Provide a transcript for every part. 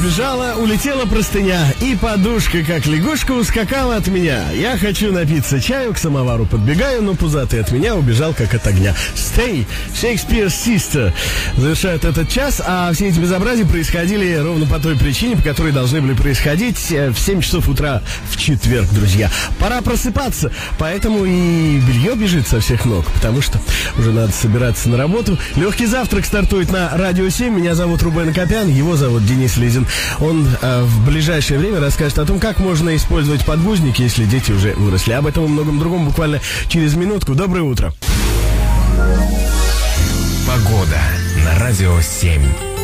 убежала, улетела простыня, и подушка, как лягушка, ускакала от меня. Я хочу напиться чаю, к самовару подбегаю, но пузатый от меня убежал, как от огня. Stay, Shakespeare's Sister завершают этот час, а все эти безобразия происходили ровно по той причине, по которой должны были происходить в 7 часов утра в четверг, друзья. Пора просыпаться, поэтому и белье бежит со всех ног, потому что уже надо собираться на работу. Легкий завтрак стартует на Радио 7. Меня зовут Рубен Акопян, его зовут Денис Лизин. Он в ближайшее время расскажет о том, как можно использовать подгузники, если дети уже выросли. Об этом и многом другом буквально через минутку. Доброе утро. Погода на Радио 7.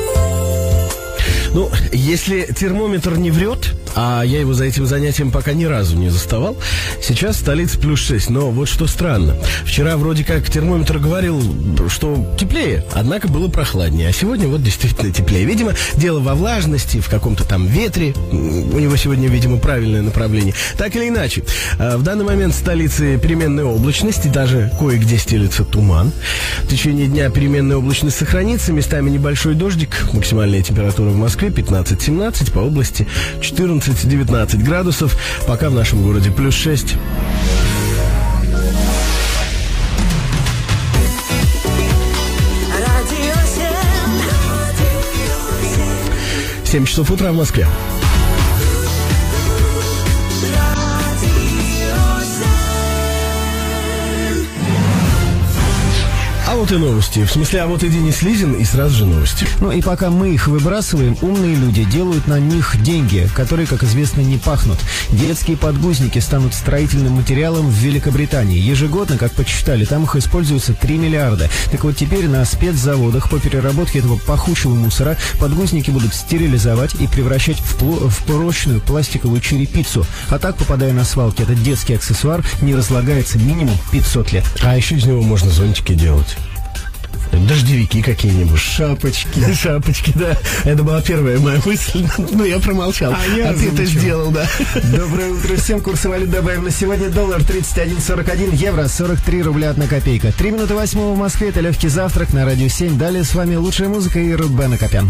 Ну, если термометр не врет, а я его за этим занятием пока ни разу не заставал, сейчас в столице +6, но вот что странно. Вчера вроде как термометр говорил, что теплее, однако было прохладнее, а сегодня вот действительно теплее. Видимо, дело во влажности, в каком-то там ветре, у него сегодня, видимо, правильное направление. Так или иначе, в данный момент в столице переменная облачность, и даже кое-где стелется туман. В течение дня переменная облачность сохранится, местами небольшой дождик, максимальная температура в Москве 15-17, по области 14-19 градусов, пока в нашем городе +6. Радио 7 часов утра в Москве. А вот и новости. В смысле, а вот и Денис Лизин, и сразу же новости. Ну и пока мы их выбрасываем, умные люди делают на них деньги, которые, как известно, не пахнут. Детские подгузники станут строительным материалом в Великобритании. Ежегодно, как подсчитали, там их используется 3 миллиарда. Так вот теперь на спецзаводах по переработке этого пахучего мусора подгузники будут стерилизовать и превращать в прочную пластиковую черепицу. А так, попадая на свалки, этот детский аксессуар не разлагается минимум 500 лет. А еще из него можно зонтики делать. Дождевики какие-нибудь. Шапочки. Шапочки, да. Это была первая моя мысль, но я промолчал. А ты это сделал, да. Доброе утро всем. Курсы валют добавим на сегодня. Доллар 31.41, евро 43 рубля 1 копейка. 3 минуты 8 в Москве. Это легкий завтрак на Радио 7. Далее с вами лучшая музыка и Рубен Акопян.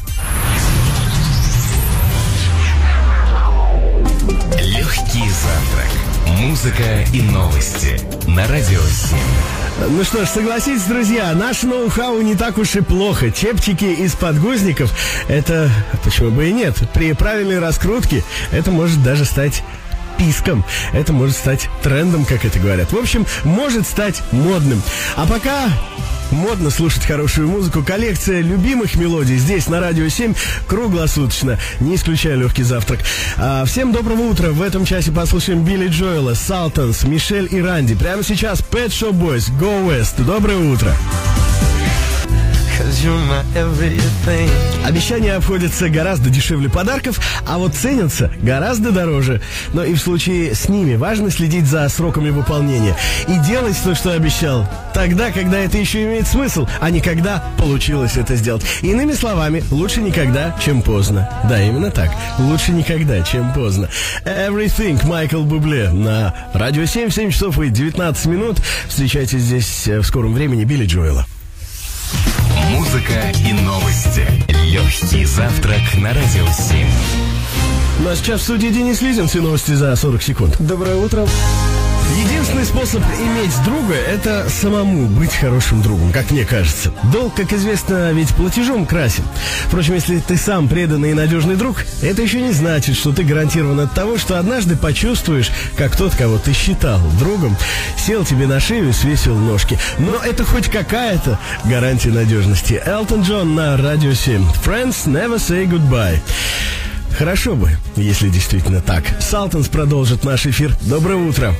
Легкий завтрак. Музыка и новости на Радио 7. Ну что ж, согласитесь, друзья, наш ноу-хау не так уж и плохо. Чепчики из подгузников, это, почему бы и нет, при правильной раскрутке это может даже стать писком. Это может стать трендом, как это говорят. В общем, может стать модным. А пока модно слушать хорошую музыку. Коллекция любимых мелодий здесь, на Радио 7, круглосуточно, не исключая легкий завтрак. Всем доброго утра. В этом часе послушаем Билли Джоэла, Салтонс, Мишель и Ранди. Прямо сейчас Pet Shop Boys, Go West. Доброе утро. Обещания обходятся гораздо дешевле подарков, а вот ценятся гораздо дороже. Но и в случае с ними важно следить за сроками выполнения и делать то, что обещал, тогда, когда это еще имеет смысл, а не когда получилось это сделать. Иными словами, лучше никогда, чем поздно. Да, именно так. Лучше никогда, чем поздно. Everything, Майкл Бубле на Радио 7, 7 часов и 19 минут. Встречайте здесь в скором времени Билли Джоэла. Музыка и новости. Легкий завтрак на Радио 7. Ну а сейчас в студии Денис Лизин. Все новости за 40 секунд. Доброе утро. Единственный способ иметь друга – это самому быть хорошим другом, как мне кажется. Долг, как известно, ведь платежом красен. Впрочем, если ты сам преданный и надежный друг, это еще не значит, что ты гарантирован от того, что однажды почувствуешь, как тот, кого ты считал другом, сел тебе на шею и свесил ножки. Но это хоть какая-то гарантия надежности. Элтон Джон на Радио 7. Friends never say goodbye. Хорошо бы, если действительно так. Салтонс продолжит наш эфир. Доброе утро.